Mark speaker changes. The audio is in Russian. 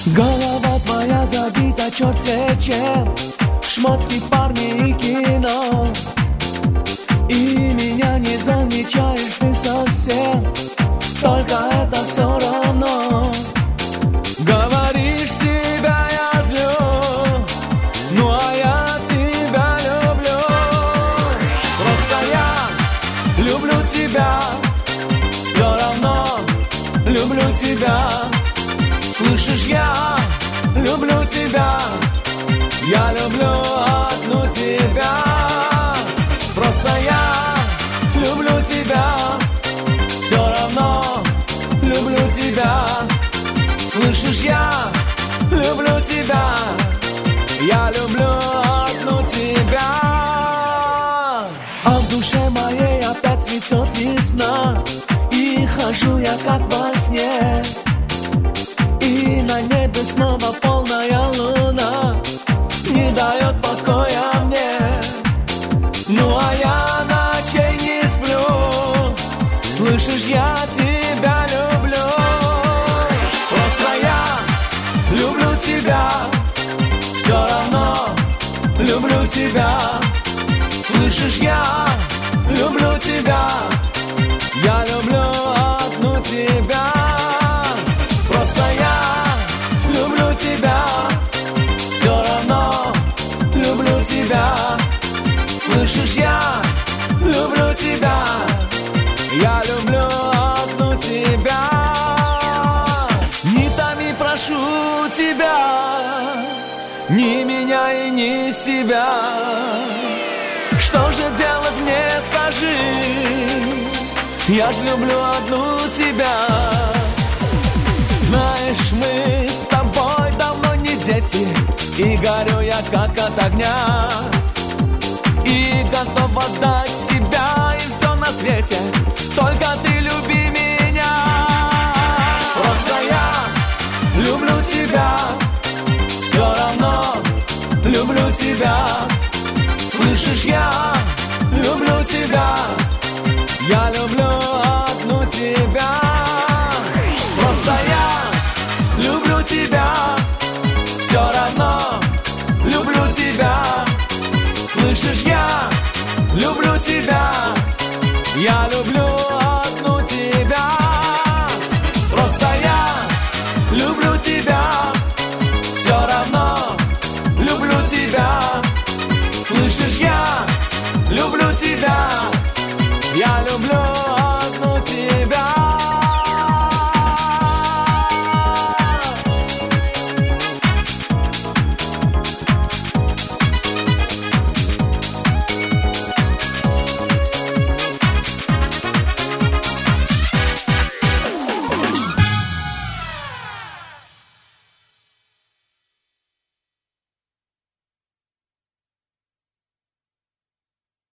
Speaker 1: Голова твоя забита черт-те чем, шмотки, парни и кино. И меня не замечаешь ты совсем, только это все равно. Говоришь, тебя я злю, ну а я тебя люблю. Просто я люблю тебя, все равно люблю тебя. Слышишь, я люблю тебя, я люблю одну тебя. Просто я люблю тебя, все равно люблю тебя. Слышишь, я люблю тебя, я люблю одну тебя. А в душе моей опять цветет весна, и хожу я как во сне. И на небе снова полная луна не дает покоя мне. Ну а я ночей не сплю, слышишь, я тебя люблю. Просто я люблю тебя, все равно люблю тебя. Слышишь, я люблю тебя, я люблю одну тебя. Просто я люблю тебя, все равно люблю тебя. Слышишь, я люблю тебя, я люблю одну тебя. Не томи, прошу тебя, ни меня и ни себя. Что же делать мне, скажи, я ж люблю одну тебя. Знаешь, мы с тобой давно не дети, и горю я как от огня, и готов отдать себя и все на свете, только ты люби меня. Просто я люблю тебя, все равно люблю тебя. Слышишь, я люблю тебя, я люблю одну тебя. Просто я люблю тебя, все равно люблю тебя. Слышишь, я люблю тебя, я люблю одну тебя. Просто я люблю тебя, все равно люблю тебя. Слышишь, я люблю тебя,